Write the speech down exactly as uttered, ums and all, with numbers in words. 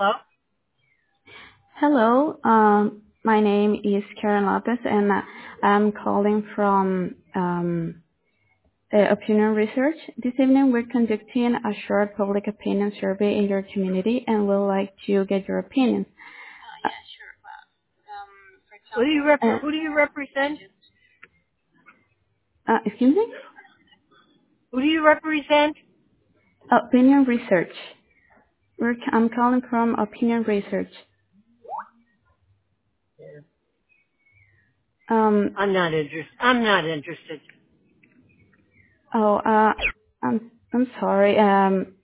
Hello? Hello, um, my name is Karen Lopez, and uh, I'm calling from um, uh, Opinion Research. This evening, we're conducting a short public opinion survey in your community, and we'd like to get your opinions. Who do you Uh, rep- uh, who do you represent? uh, excuse me? Who do you represent? Opinion Research. We're, I'm calling from Opinion Research. Um, I'm not interested. I'm not interested. oh, uh, I'm I'm sorry. Um,